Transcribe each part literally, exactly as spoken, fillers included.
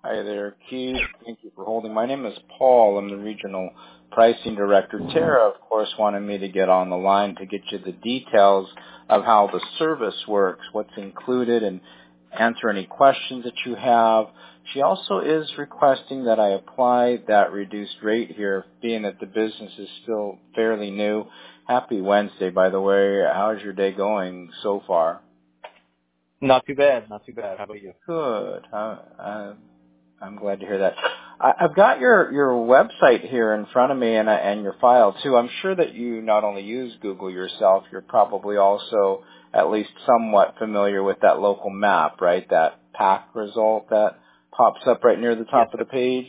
Hi there, Keith. Thank you for holding. My name is Paul. I'm the Regional Pricing Director. Tara, of course, wanted me to get on the line to get you the details of how the service works, what's included, and answer any questions that you have. She also is requesting that I apply that reduced rate here, being that the business is still fairly new. Happy Wednesday, by the way. How's your day going so far? Not too bad, not too bad. How about you? Good. Uh, uh, I'm glad to hear that. I, I've got your, your website here in front of me and, uh, and your file too. I'm sure that you not only use Google yourself, you're probably also at least somewhat familiar with that local map, right? That pack result that pops up right near the top Yes, of sir. the page.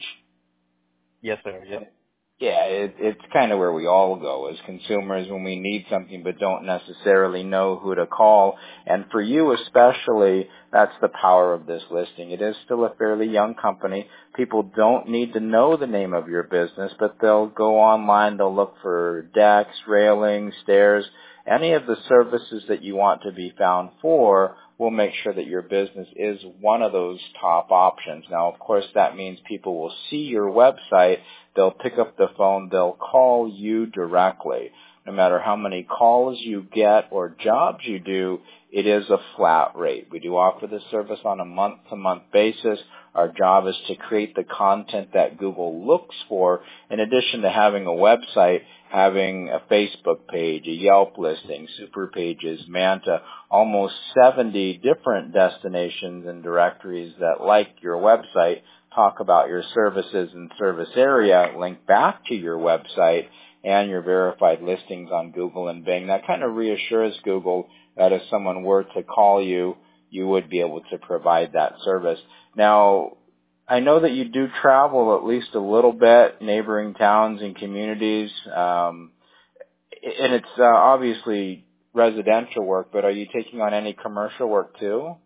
Yes, sir. Yep. Yeah, it, it's kind of where we all go as consumers when we need something but don't necessarily know who to call. And for you especially, that's the power of this listing. It is still a fairly young company. People don't need to know the name of your business, but they'll go online, they'll look for decks, railings, stairs, any of the services that you want to be found for. We'll make sure that your business is one of those top options. Now, of course, that means people will see your website, they'll pick up the phone, they'll call you directly. No matter how many calls you get or jobs you do, it is a flat rate. We do offer this service on a month-to-month basis. Our job is to create the content that Google looks for, in addition to having a website, having a Facebook page, a Yelp listing, Super Pages, Manta, almost seventy different destinations and directories that, like your website, talk about your services and service area, link back to your website and your verified listings on Google and Bing. That kind of reassures Google that if someone were to call you, you would be able to provide that service. Now, I know that you do travel at least a little bit, neighboring towns and communities, um, and it's uh, obviously residential work, but are you taking on any commercial work too?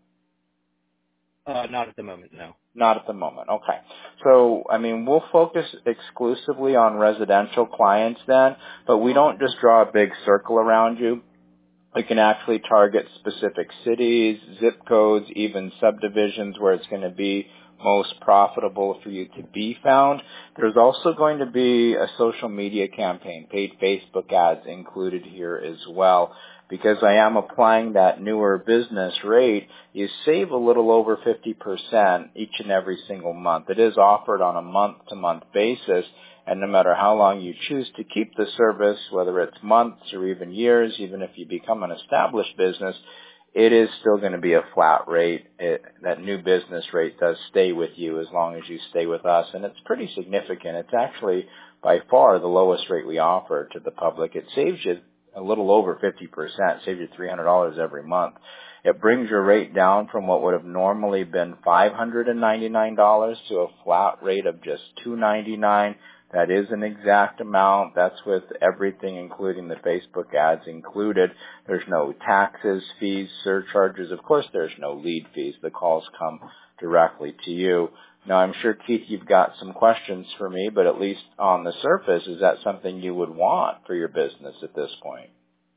Uh, not at the moment, no. Not at the moment. Okay. So, I mean, we'll focus exclusively on residential clients then, but we don't just draw a big circle around you. We can actually target specific cities, zip codes, even subdivisions where it's going to be most profitable for you to be found. There's also going to be a social media campaign, paid Facebook ads included here as well. Because I am applying that newer business rate, you save a little over fifty percent each and every single month. It is offered on a month-to-month basis, and no matter how long you choose to keep the service, whether it's months or even years, even if you become an established business, it is still going to be a flat rate. It, that new business rate does stay with you as long as you stay with us, and it's pretty significant. It's actually by far the lowest rate we offer to the public. It saves you a little over fifty percent, saves you three hundred dollars every month. It brings your rate down from what would have normally been five hundred ninety-nine dollars to a flat rate of just two hundred ninety-nine dollars. That is an exact amount. That's with everything, including the Facebook ads included. There's no taxes, fees, surcharges. Of course, there's no lead fees. The calls come directly to you. Now, I'm sure, Keith, you've got some questions for me, but at least on the surface, is that something you would want for your business at this point?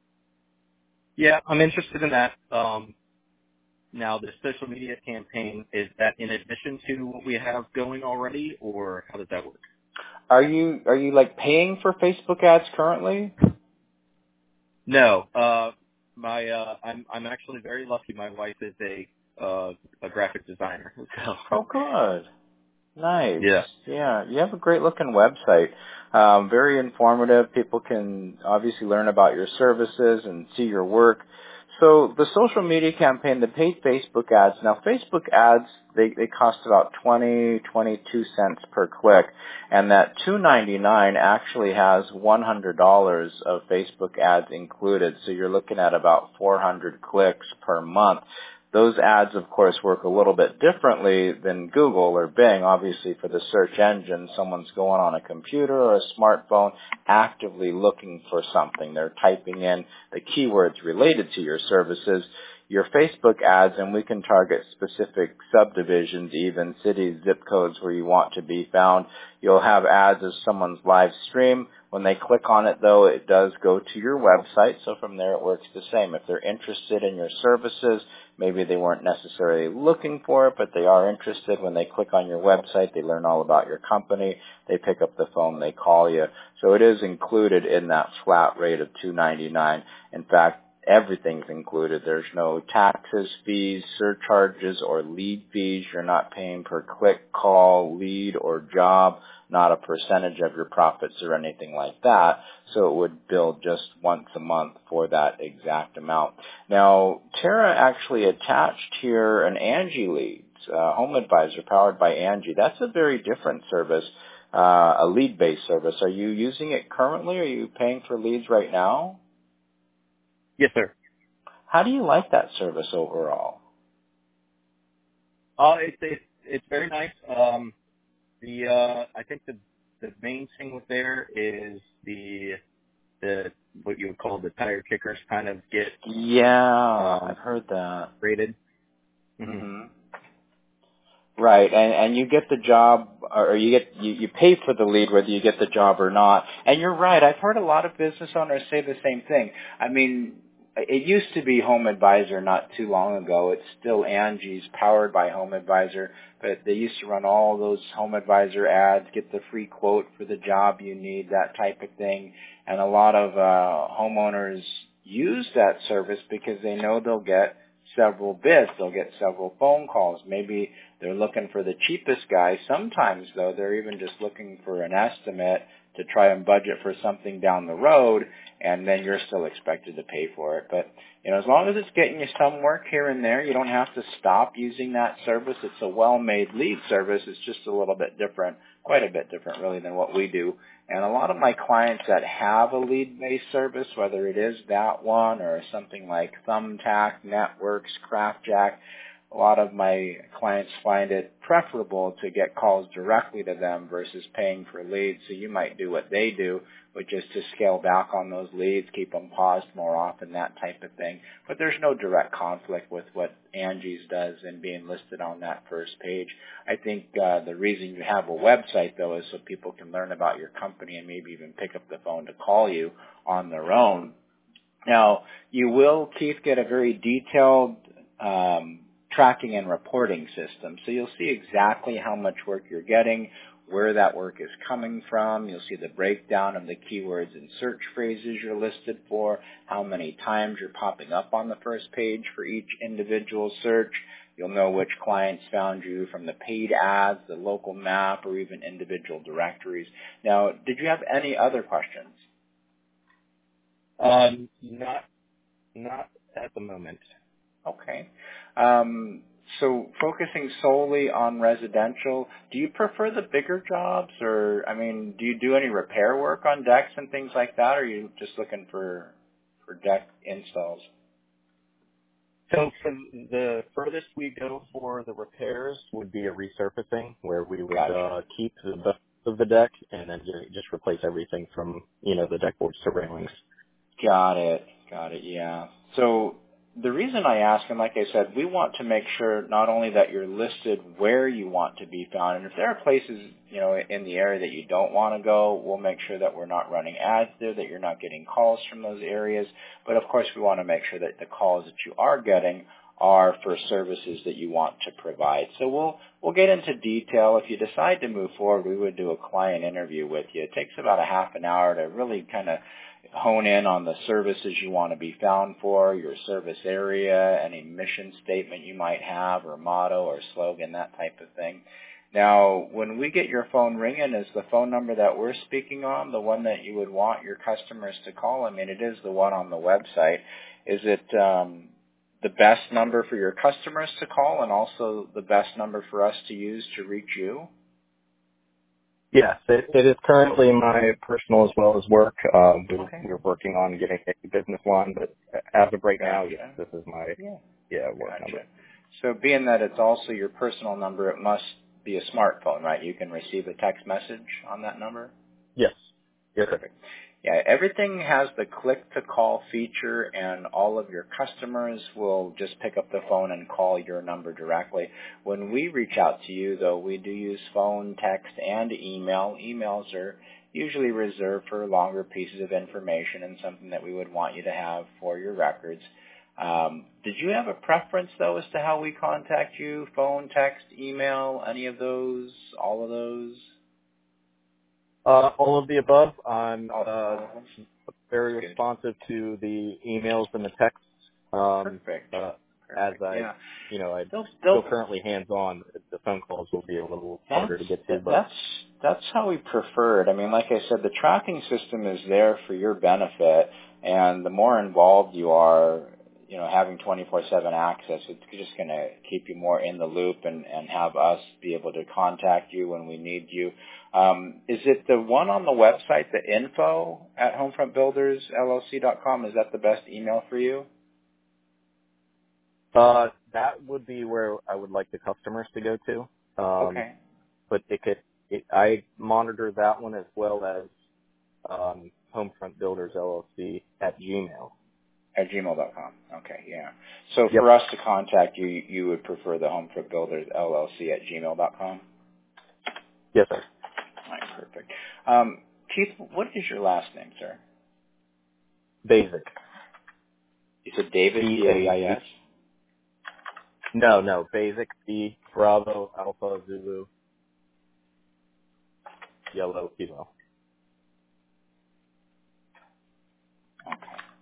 Yeah, I'm interested in that. Um, now, the social media campaign, is that in addition to what we have going already, or how does that work? Are you are you like paying for Facebook ads currently? No, uh, my uh, I'm I'm actually very lucky. My wife is a uh, a graphic designer. So. Oh, good. Nice. Yeah. Yeah, you have a great looking website. Um, very informative. People can obviously learn about your services and see your work. So the social media campaign, the paid Facebook ads. Now, Facebook ads, they, they cost about twenty, twenty-two cents per click, and that two ninety-nine actually has one hundred dollars of Facebook ads included. So you're looking at about four hundred clicks per month. Those ads, of course, work a little bit differently than Google or Bing. Obviously, for the search engine, someone's going on a computer or a smartphone actively looking for something. They're typing in the keywords related to your services. your Facebook ads, and we can target specific subdivisions, even cities, zip codes where you want to be found. You'll have ads as someone's live stream. When they click on it, though, it does go to your website, so from there it works the same. If they're interested in your services, maybe they weren't necessarily looking for it, but they are interested. When they click on your website, they learn all about your company. They pick up the phone, they call you. So it is included in that flat rate of two ninety-nine. In fact, everything's included. There's no taxes, fees, surcharges, or lead fees. You're not paying per click, call, lead, or job, not a percentage of your profits or anything like that. So it would bill just once a month for that exact amount. Now, Tara actually attached here an Angie Leads, uh, Home Advisor powered by Angie. That's a very different service, uh, a lead-based service. Are you using it currently? Are you paying for leads right now? Yes, sir. How do you like that service overall? Uh, it's it's it's very nice. Um, the uh, I think the the main thing with there is the the what you would call the tire kickers kind of get Yeah, um, I've heard that. rated. Mm-hmm. Mm-hmm. Right, and and you get the job, or you get you, you pay for the lead whether you get the job or not. And you're right. I've heard a lot of business owners say the same thing. I mean, it used to be Home Advisor not too long ago. It's still Angie's, powered by Home Advisor, but they used to run all those Home Advisor ads, get the free quote for the job you need, that type of thing. And a lot of uh, homeowners use that service because they know they'll get several bids. They'll get several phone calls. Maybe they're looking for the cheapest guy. Sometimes, though, they're even just looking for an estimate to try and budget for something down the road, and then you're still expected to pay for it. But, you know, as long as it's getting you some work here and there, you don't have to stop using that service. It's a well-made lead service. It's just a little bit different, quite a bit different, really, than what we do. And a lot of my clients that have a lead-based service, whether it is that one or something like Thumbtack, Networks, CraftJack, a lot of my clients find it preferable to get calls directly to them versus paying for leads. So you might do what they do, which is to scale back on those leads, keep them paused more often, that type of thing. But there's no direct conflict with what Angie's does in being listed on that first page. I think uh, the reason you have a website, though, is so people can learn about your company and maybe even pick up the phone to call you on their own. Now, you will, Keith, get a very detailed um, tracking and reporting system. So you'll see exactly how much work you're getting, where that work is coming from. You'll see the breakdown of the keywords and search phrases you're listed for, how many times you're popping up on the first page for each individual search. You'll know which clients found you from the paid ads, the local map, or even individual directories. Now, did you have any other questions? Um, not not at the moment. Okay. Um, so focusing solely on residential, do you prefer the bigger jobs, or, I mean, do you do any repair work on decks and things like that, or are you just looking for for deck installs? So for the furthest we go for the repairs would be a resurfacing, where we would Gotcha. uh, keep the best of the deck and then ju- just replace everything from, you know, the deck boards to railings. Got it. Got it, yeah. So the reason I ask, and like I said, we want to make sure not only that you're listed where you want to be found, and if there are places, you know, in the area that you don't want to go, we'll make sure that we're not running ads there, that you're not getting calls from those areas. But of course, we want to make sure that the calls that you are getting are for services that you want to provide. So we'll we'll get into detail. If you decide to move forward, we would do a client interview with you. It takes about a half an hour to really kind of hone in on the services you want to be found for, your service area, any mission statement you might have, or motto or slogan, that type of thing. Now, when we get your phone ringing, is the phone number that we're speaking on the one that you would want your customers to call? I mean, it is the one on the website. Is it um, the best number for your customers to call and also the best number for us to use to reach you? Yes, it, it is currently my personal as well as work. Um, we, Okay. we're working on getting a business line, but as of right now, Gotcha. yes, this is my Yeah. yeah work Gotcha. number. So being that it's also your personal number, it must be a smartphone, right? You can receive a text message on that number? Yes. Yes, sir. Perfect. Yeah, everything has the click-to-call feature, and all of your customers will just pick up the phone and call your number directly. When we reach out to you, though, we do use phone, text, and email. Emails are usually reserved for longer pieces of information and something that we would want you to have for your records. Um, did you have a preference, though, as to how we contact you? Phone, text, email, any of those, all of those? Uh, all of the above. I'm uh, very responsive to the emails and the texts. Um, Perfect. uh, Perfect. As I, yeah. you know, I'm they'll, still they'll, currently hands-on. The phone calls will be a little harder to get to. But that's that's how we prefer it. I mean, like I said, the tracking system is there for your benefit, and the more involved you are, you know, having twenty-four seven access, it's just going to keep you more in the loop and, and have us be able to contact you when we need you. Um, is it the one on the website, the info at homefront builders L L C dot com? Is that the best email for you? Uh, that would be where I would like the customers to go to. Um, Okay. But it could, it, I monitor that one as well as um, Homefront Builders L L C at Gmail. At gmail dot com. Okay, yeah. So Yep. for us to contact you, you would prefer the Homefront Builders L L C at gmail dot com? Yes, sir. All right, perfect. Um, Keith, what is your last name, sir? Basic. You said David, B A I S? No, no. Basic, B, Bravo, Alpha, Zulu, Yellow, Kilo. Okay.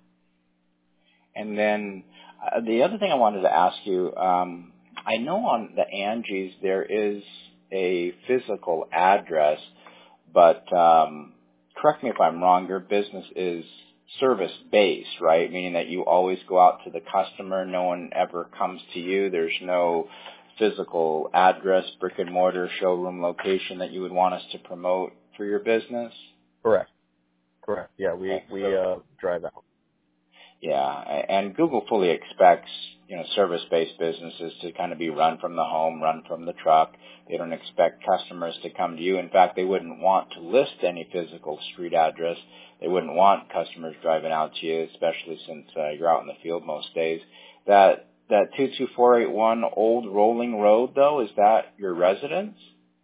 And then uh, the other thing I wanted to ask you, um, I know on the Angie's there is a physical address, but um, correct me if I'm wrong, your business is service-based, right? Meaning that you always go out to the customer, no one ever comes to you. There's no physical address, brick and mortar, showroom location that you would want us to promote for your business? Correct. Correct. Yeah, we, Okay, we so uh, drive out. Yeah, and Google fully expects, you know, service-based businesses to kind of be run from the home, run from the truck. They don't expect customers to come to you. In fact, they wouldn't want to list any physical street address. They wouldn't want customers driving out to you, especially since uh, you're out in the field most days. That that two two four eight one Old Rolling Road, though, is that your residence?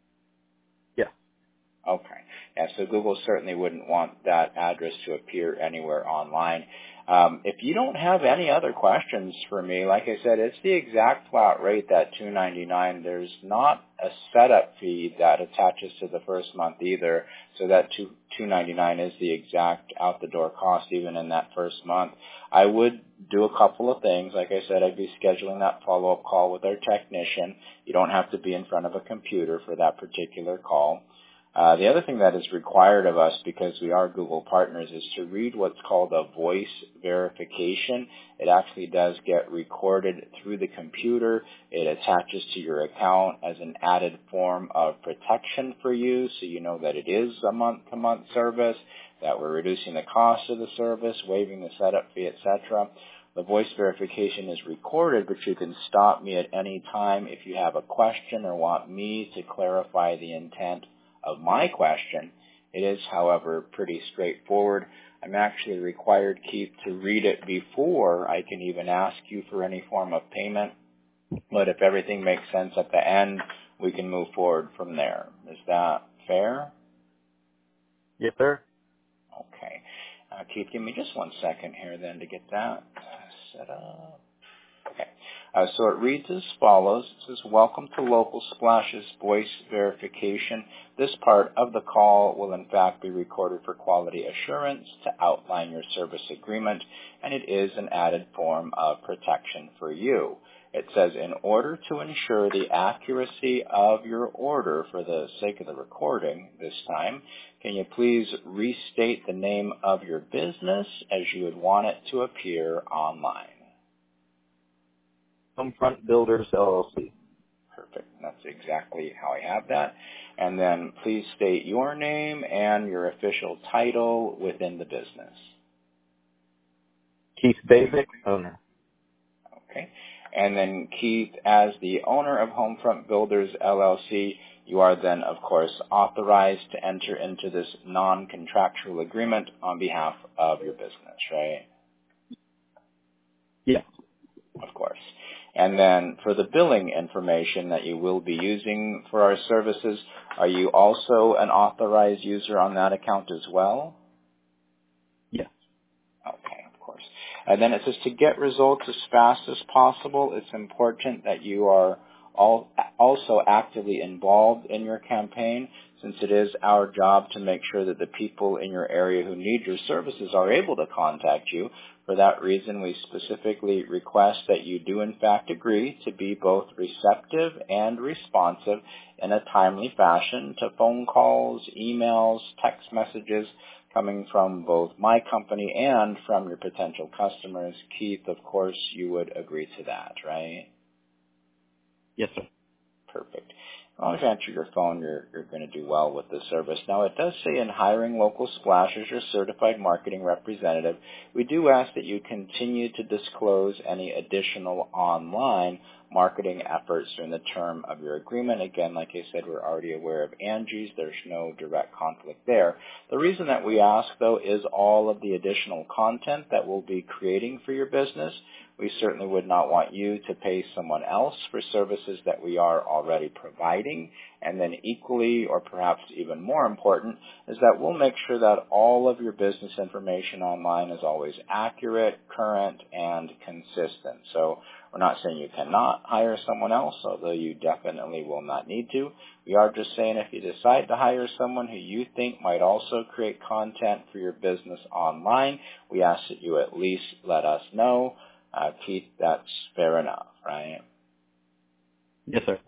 Yeah. Okay. Yeah, so Google certainly wouldn't want that address to appear anywhere online. Um, if you don't have any other questions for me, like I said, it's the exact flat rate, that two ninety-nine. There's not a setup fee that attaches to the first month either, so that two ninety-nine is the exact out-the-door cost even in that first month. I would do a couple of things. Like I said, I'd be scheduling that follow-up call with our technician. You don't have to be in front of a computer for that particular call. Uh, the other thing that is required of us, because we are Google partners, is to read what's called a voice verification. It actually does get recorded through the computer. It attaches to your account as an added form of protection for you, so you know that it is a month-to-month service, that we're reducing the cost of the service, waiving the setup fee, et cetera. The voice verification is recorded, but you can stop me at any time if you have a question or want me to clarify the intent of my question. It is, however, pretty straightforward. I'm actually required, Keith, to read it before I can even ask you for any form of payment. But if everything makes sense at the end, we can move forward from there. Is that fair? Yes, sir. Okay. Uh, Keith, give me just one second here then to get that set up. Okay. Uh, so it reads as follows. It says, welcome to Local Splash's voice verification. This part of the call will in fact be recorded for quality assurance to outline your service agreement, and it is an added form of protection for you. It says, in order to ensure the accuracy of your order for the sake of the recording this time, can you please restate the name of your business as you would want it to appear online? Homefront Builders L L C. Perfect. That's exactly how I have that. And then please state your name and your official title within the business. Keith Basic, owner. Okay. And then Keith, as the owner of Homefront Builders L L C, you are then, of course, authorized to enter into this non-contractual agreement on behalf of your business, right? Yeah. Of course. And then for the billing information that you will be using for our services, are you also an authorized user on that account as well? Yes. Okay, of course. And then it says to get results as fast as possible, it's important that you are all, also actively involved in your campaign, since it is our job to make sure that the people in your area who need your services are able to contact you. For that reason, we specifically request that you do in fact agree to be both receptive and responsive in a timely fashion to phone calls, emails, text messages coming from both my company and from your potential customers. Keith, of course, you would agree to that, right? Yes, sir. Perfect. As long as you answer your phone, you're, you're going to do well with the service. Now, it does say in hiring Local Splash as your certified marketing representative, we do ask that you continue to disclose any additional online marketing efforts during the term of your agreement. Again, like I said, we're already aware of Angie's. There's no direct conflict there. The reason that we ask, though, is all of the additional content that we'll be creating for your business. We certainly would not want you to pay someone else for services that we are already providing. And then equally, or perhaps even more important, is that we'll make sure that all of your business information online is always accurate, current, and consistent. So we're not saying you cannot hire someone else, although you definitely will not need to. We are just saying if you decide to hire someone who you think might also create content for your business online, we ask that you at least let us know. Uh, Keith, that's fair enough, right? Yes, sir.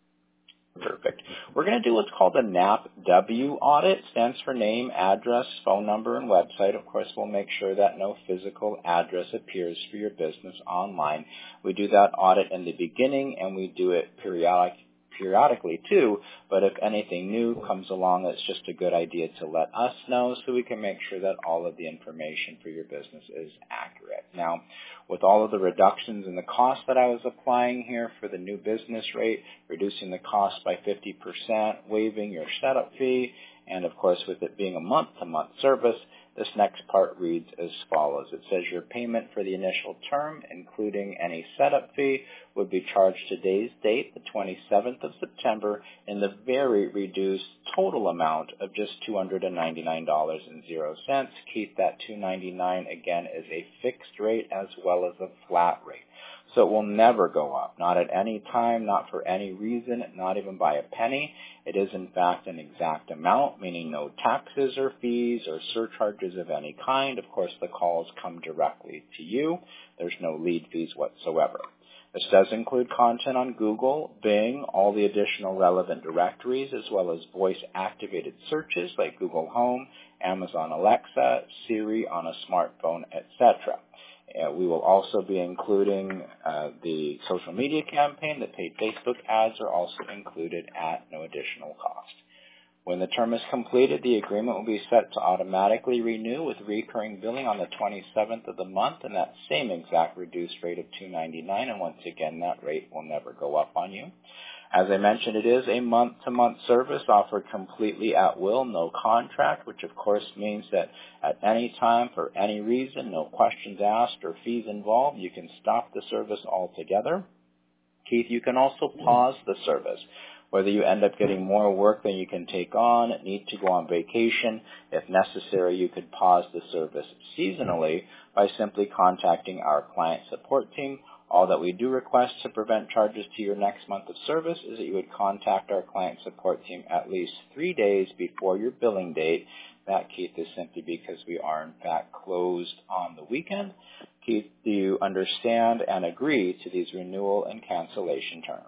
Perfect. We're going to do what's called a N A P W audit. Stands for name, address, phone number, and website. Of course, we'll make sure that no physical address appears for your business online. We do that audit in the beginning, and we do it periodic, periodically too, but if anything new comes along, it's just a good idea to let us know so we can make sure that all of the information for your business is accurate. Now, with all of the reductions in the cost that I was applying here for the new business rate, reducing the cost by fifty percent, waiving your setup fee, and of course with it being a month-to-month service, this next part reads as follows. It says your payment for the initial term, including any setup fee, would be charged today's date, the twenty-seventh of September, in the very reduced total amount of just two hundred ninety-nine dollars and zero cents. Keith, that two hundred ninety-nine dollars again is a fixed rate as well as a flat rate. So it will never go up, not at any time, not for any reason, not even by a penny. It is in fact an exact amount, meaning no taxes or fees or surcharges of any kind. Of course, the calls come directly to you. There's no lead fees whatsoever. This does include content on Google, Bing, all the additional relevant directories, as well as voice-activated searches like Google Home, Amazon Alexa, Siri on a smartphone, et cetera. Uh, we will also be including uh, the social media campaign. The paid Facebook ads are also included at no additional cost. When the term is completed, the agreement will be set to automatically renew with recurring billing on the twenty-seventh of the month and that same exact reduced rate of two hundred ninety-nine dollars, and once again, that rate will never go up on you. As I mentioned, it is a month-to-month service offered completely at will, no contract, which of course means that at any time, for any reason, no questions asked or fees involved, you can stop the service altogether. Keith, you can also pause the service. Whether you end up getting more work than you can take on, need to go on vacation, if necessary, you could pause the service seasonally by simply contacting our client support team. All that we do request to prevent charges to your next month of service is that you would contact our client support team at least three days before your billing date. That, Keith, is simply because we are in fact closed on the weekend. Keith, do you understand and agree to these renewal and cancellation terms?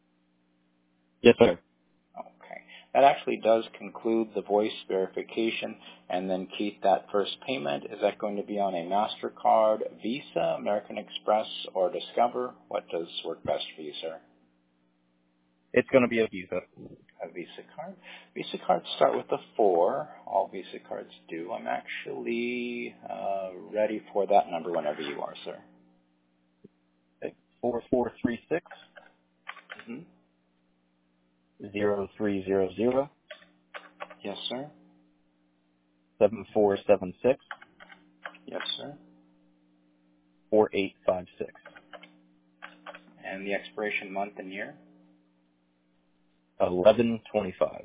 Yes, sir. Okay. That actually does conclude the voice verification. And then, Keith, that first payment, is that going to be on a MasterCard, Visa, American Express, or Discover? What does work best for you, sir? It's going to be a Visa. A Visa card. Visa cards start with a four. All Visa cards do. I'm actually uh, ready for that number whenever you are, sir. Okay. four four three six. Mm-hmm. zero three zero zero. Yes, sir. seven four seven six. Yes, sir. four eight five six. And the expiration month and year? eleven twenty-five.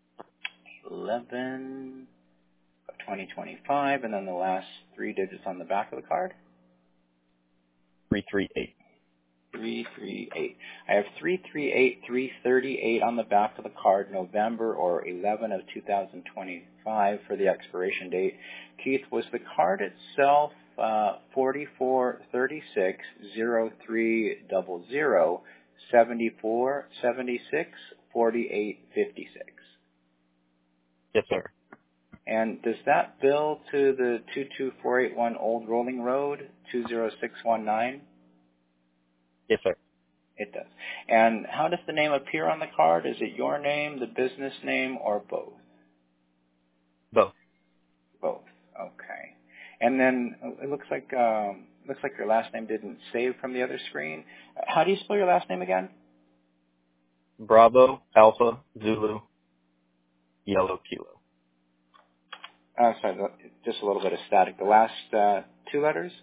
eleven of twenty twenty-five, and then the last three digits on the back of the card? three three eight. three three eight. I have three three eight, three thirty-eight on the back of the card, November or eleven of two thousand twenty-five for the expiration date. Keith, was the card itself uh, forty-four thirty-six zero three zero zero seventy-four seventy-six forty-eight fifty-six? Yes, sir. And does that bill to the two two four eight one Old Rolling Road, two zero six one nine? Yes, sir. It does. And how does the name appear on the card? Is it your name, the business name, or both? Both. Both. Okay. And then it looks like um, looks like your last name didn't save from the other screen. How do you spell your last name again? Bravo, Alpha, Zulu, Yellow, Kilo. Uh, sorry, just a little bit of static. The last uh, two letters?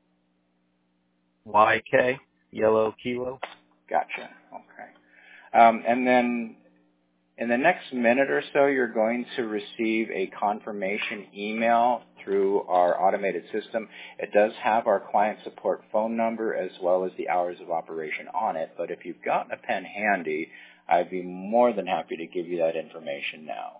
Y K, Yellow, Kilo. Gotcha. Okay. Um, and then in the next minute or so, you're going to receive a confirmation email through our automated system. It does have our client support phone number as well as the hours of operation on it, but if you've got a pen handy, I'd be more than happy to give you that information now.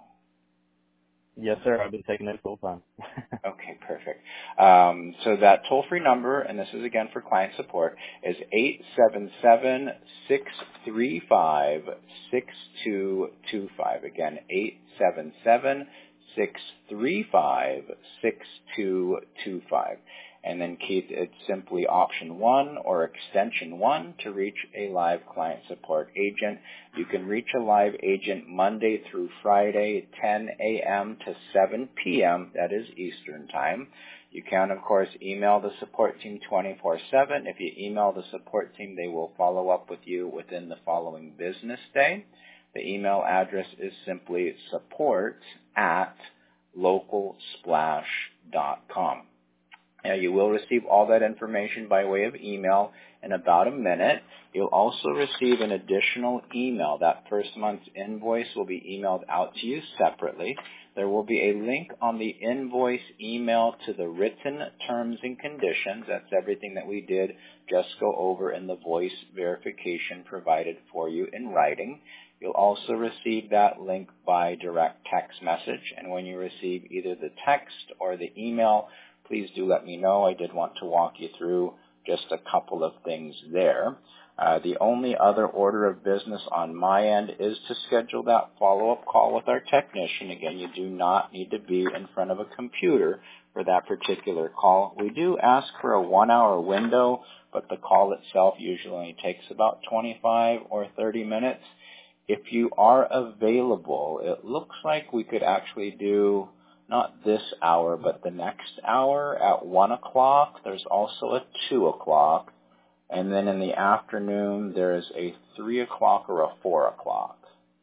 Yes, sir. I've been taking it full time. Okay, perfect. Um, so that toll-free number, and this is again for client support, is eight seven seven, six three five, six two two five. Again, eight seven seven, six three five, six two two five. And then, Keith, it's simply option one or extension one to reach a live client support agent. You can reach a live agent Monday through Friday, ten a.m. to seven p.m. That is Eastern Time. You can, of course, email the support team twenty-four seven. If you email the support team, they will follow up with you within the following business day. The email address is simply support at local splash dot com. Now, you will receive all that information by way of email in about a minute. You'll also receive an additional email. That first month's invoice will be emailed out to you separately. There will be a link on the invoice email to the written terms and conditions. That's everything that we did just go over in the voice verification provided for you in writing. You'll also receive that link by direct text message. And when you receive either the text or the email, please do let me know. I did want to walk you through just a couple of things there. Uh, the only other order of business on my end is to schedule that follow-up call with our technician. Again, you do not need to be in front of a computer for that particular call. We do ask for a one-hour window, but the call itself usually only takes about twenty-five or thirty minutes. If you are available, it looks like we could actually do not this hour, but the next hour at one o'clock. There's also a two o'clock. And then in the afternoon, there's a three o'clock or a four o'clock.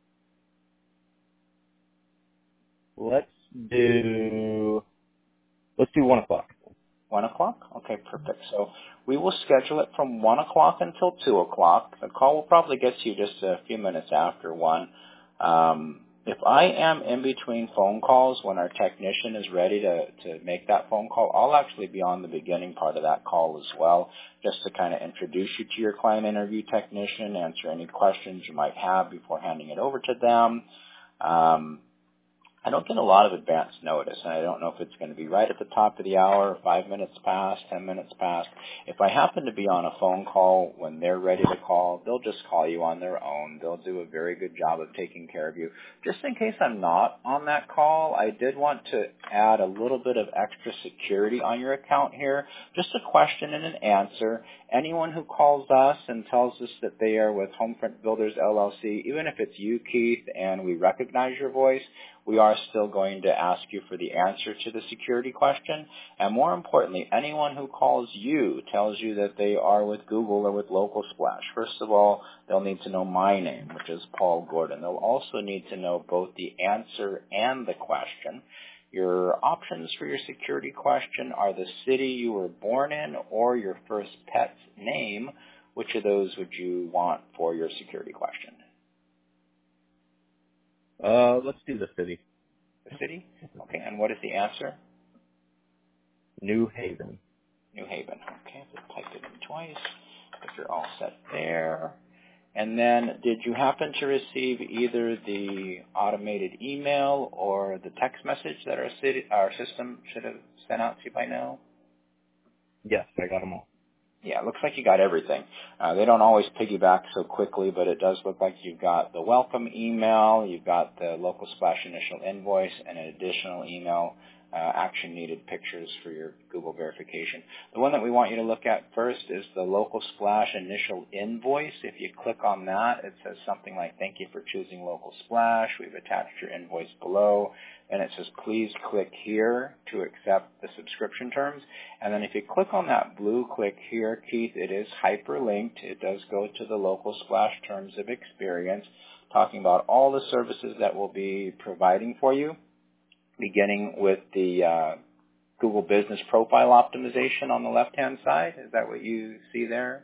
Let's do, let's do one o'clock. One o'clock? Okay, perfect. So we will schedule it from one o'clock until two o'clock. The call will probably get to you just a few minutes after one. Um, If I am in between phone calls when our technician is ready to, to make that phone call, I'll actually be on the beginning part of that call as well, just to kind of introduce you to your client interview technician, answer any questions you might have before handing it over to them. Um, I don't get a lot of advance notice, and I don't know if it's going to be right at the top of the hour, five minutes past, ten minutes past. If I happen to be on a phone call when they're ready to call, they'll just call you on their own. They'll do a very good job of taking care of you. Just in case I'm not on that call, I did want to add a little bit of extra security on your account here. Just a question and an answer. Anyone who calls us and tells us that they are with Homefront Builders L L C, even if it's you, Keith, and we recognize your voice, we are still going to ask you for the answer to the security question. And more importantly, anyone who calls you tells you that they are with Google or with Local Splash. First of all, they'll need to know my name, which is Paul Gordon. They'll also need to know both the answer and the question. Your options for your security question are the city you were born in or your first pet's name. Which of those would you want for your security question? Uh, let's do the city. The city? Okay, and what is the answer? New Haven. New Haven. Okay, so type it in twice. If you're all set there. And then, did you happen to receive either the automated email or the text message that our, city, our system should have sent out to you by now? Yes, I got them all. Yeah, it looks like you got everything. Uh, they don't always piggyback so quickly, but it does look like you've got the welcome email, you've got the Local Splash initial invoice, and an additional email, uh, action needed pictures for your Google verification. The one that we want you to look at first is the Local Splash initial invoice. If you click on that, it says something like, thank you for choosing Local Splash. We've attached your invoice below. And it says, please click here to accept the subscription terms. And then if you click on that blue click here, Keith, it is hyperlinked. It does go to the Local Splash terms of experience, talking about all the services that we'll be providing for you, beginning with the uh, Google Business Profile Optimization on the left-hand side. Is that what you see there?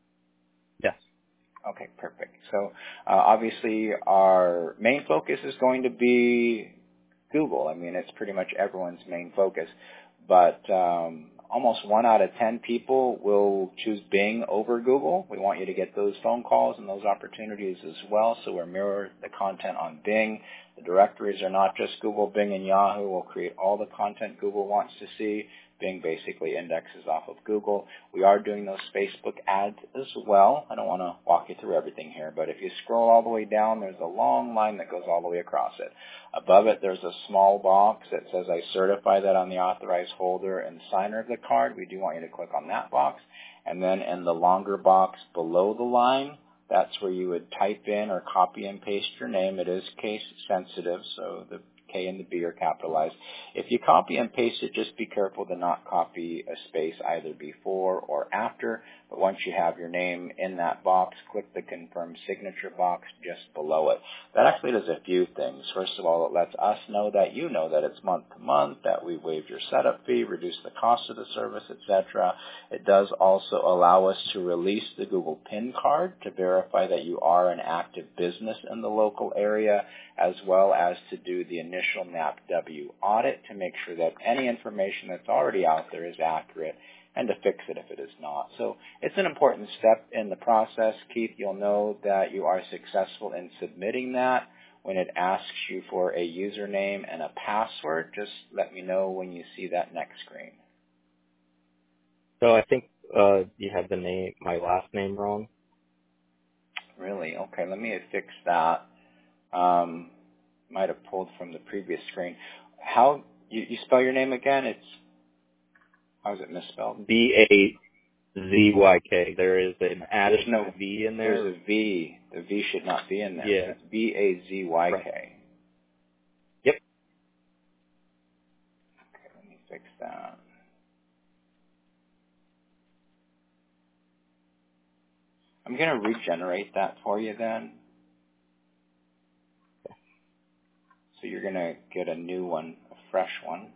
Yes. Okay, perfect. So uh, obviously our main focus is going to be Google. I mean, it's pretty much everyone's main focus. But um, almost one out of ten people will choose Bing over Google. We want you to get those phone calls and those opportunities as well, so we'll mirror the content on Bing. The directories are not just Google, Bing, and Yahoo. We'll create all the content Google wants to see. Bing basically indexes off of Google. We are doing those Facebook ads as well. I don't want to walk you through everything here, but if you scroll all the way down, there's a long line that goes all the way across it. Above it, there's a small box that says, I certify that I'm the authorized holder and signer of the card. We do want you to click on that box. And then in the longer box below the line, that's where you would type in or copy and paste your name. It is case sensitive, so the K and the B are capitalized. If you copy and paste it, just be careful to not copy a space either before or after. But once you have your name in that box, click the confirm signature box just below it. That actually does a few things. First of all, it lets us know that you know that it's month to month, that we waived your setup fee, reduced the cost of the service, et cetera. It does also allow us to release the Google PIN card to verify that you are an active business in the local area, as well as to do the initial N A P W audit to make sure that any information that's already out there is accurate and to fix it if it is not. So it's an important step in the process. Keith, you'll know that you are successful in submitting that. When it asks you for a username and a password, just let me know when you see that next screen. So I think uh, you have the name, my last name wrong. Really? Okay, let me fix that. Um, might have pulled from the previous screen. How you, you spell your name again? It's how is it misspelled? B A Z Y K. There is an added There's no V in there. There's a V. The V should not be in there. Yeah. It's B A Z Y K. Right. Yep. Okay, let me fix that. I'm going to regenerate that for you then. So you're going to get a new one, a fresh one.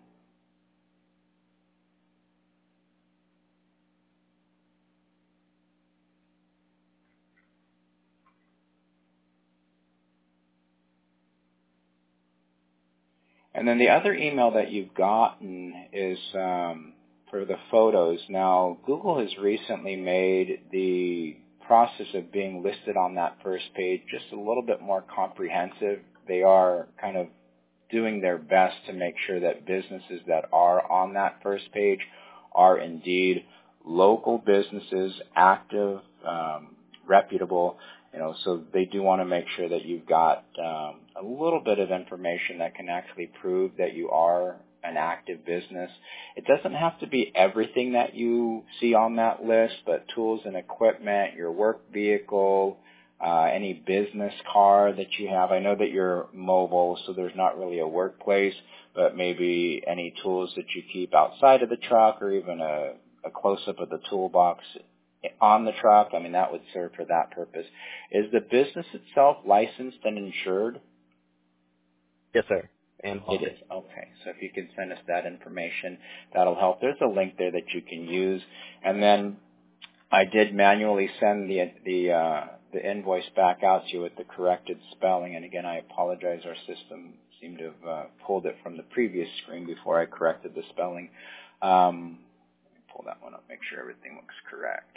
And then the other email that you've gotten is um, for the photos. Now, Google has recently made the process of being listed on that first page just a little bit more comprehensive. They are kind of doing their best to make sure that businesses that are on that first page are indeed local businesses, active, um, reputable. You know, so they do want to make sure that you've got um, a little bit of information that can actually prove that you are an active business. It doesn't have to be everything that you see on that list, but tools and equipment, your work vehicle, uh, any business card that you have. I know that you're mobile, so there's not really a workplace, but maybe any tools that you keep outside of the truck or even a, a close-up of the toolbox on the truck. I mean, that would serve for that purpose. Is the business itself licensed and insured? Yes, sir. And it is. Okay. So if you can send us that information, that'll help. There's a link there that you can use. And then I did manually send the the uh, the invoice back out to you with the corrected spelling. And again, I apologize. Our system seemed to have uh, pulled it from the previous screen before I corrected the spelling. Um, let me pull that one up, make sure everything looks correct.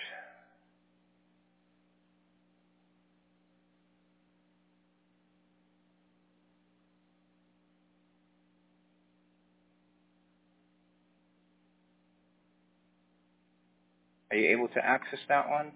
Are you able to access that one?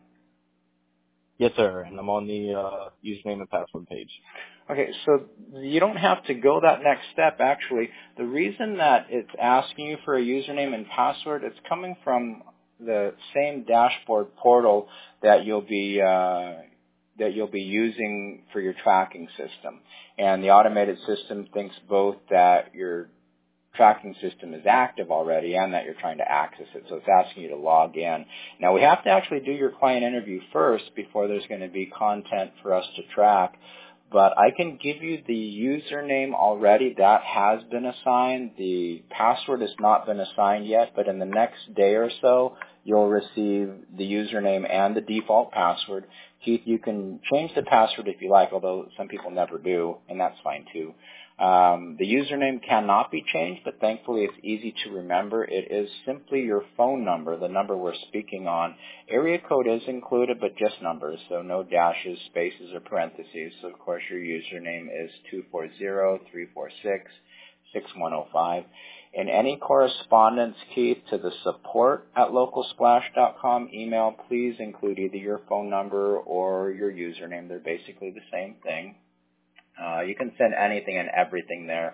Yes, sir. And I'm on the uh, username and password page. Okay, so you don't have to go that next step, actually. The reason that it's asking you for a username and password, it's coming from the same dashboard portal that you'll be uh, that you'll be using for your tracking system. And the automated system thinks both that your tracking system is active already and that you're trying to access it. So it's asking you to log in. Now, we have to actually do your client interview first before there's going to be content for us to track. But I can give you the username already. That has been assigned. The password has not been assigned yet, but in the next day or so, you'll receive the username and the default password. Keith, you can change the password if you like, although some people never do, and that's fine too. Um, the username cannot be changed, but thankfully it's easy to remember. It is simply your phone number, the number we're speaking on. Area code is included, but just numbers, so no dashes, spaces, or parentheses. So, of course, your username is two four zero, three four six, six one zero five. In any correspondence, Keith, to the support at local splash dot com email, please include either your phone number or your username. They're basically the same thing. Uh, you can send anything and everything there,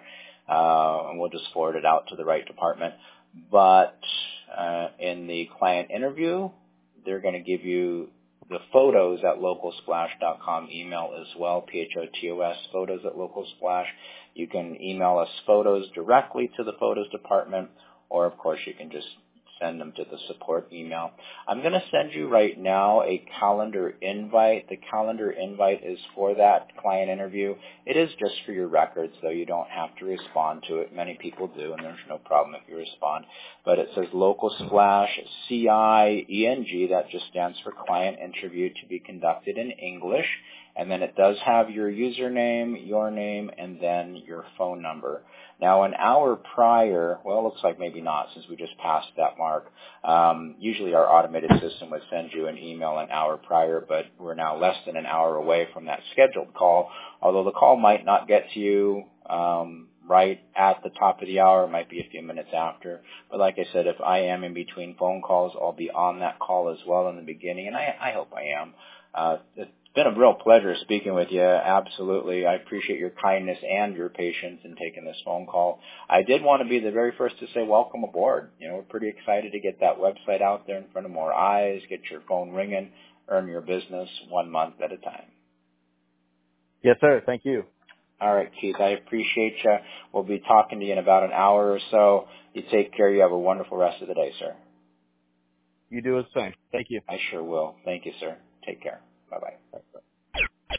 uh, and we'll just forward it out to the right department. But uh, in the client interview, they're going to give you the photos at local splash dot com email as well, P H O T O S, photos at local splash. You can email us photos directly to the photos department, or, of course, you can just send them to the support email. I'm going to send you right now a calendar invite. The calendar invite is for that client interview. It is just for your records, though. You don't have to respond to it. Many people do, and there's no problem if you respond. But it says Local Splash C I E N G. That just stands for client interview to be conducted in English. And then it does have your username, your name, and then your phone number. Now, an hour prior, well, it looks like maybe not since we just passed that mark. Um, usually our automated system would send you an email an hour prior, but we're now less than an hour away from that scheduled call, although the call might not get to you um, right at the top of the hour. It might be a few minutes after. But like I said, if I am in between phone calls, I'll be on that call as well in the beginning, and I, I hope I am. Uh, It's been a real pleasure speaking with you. Absolutely. I appreciate your kindness and your patience in taking this phone call. I did want to be the very first to say welcome aboard. You know, we're pretty excited to get that website out there in front of more eyes, get your phone ringing, earn your business one month at a time. Yes, sir. Thank you. All right, Keith, I appreciate you. We'll be talking to you in about an hour or so. You take care. You have a wonderful rest of the day, sir. You do the same. Thank you. I sure will. Thank you, sir. Take care. Bye-bye.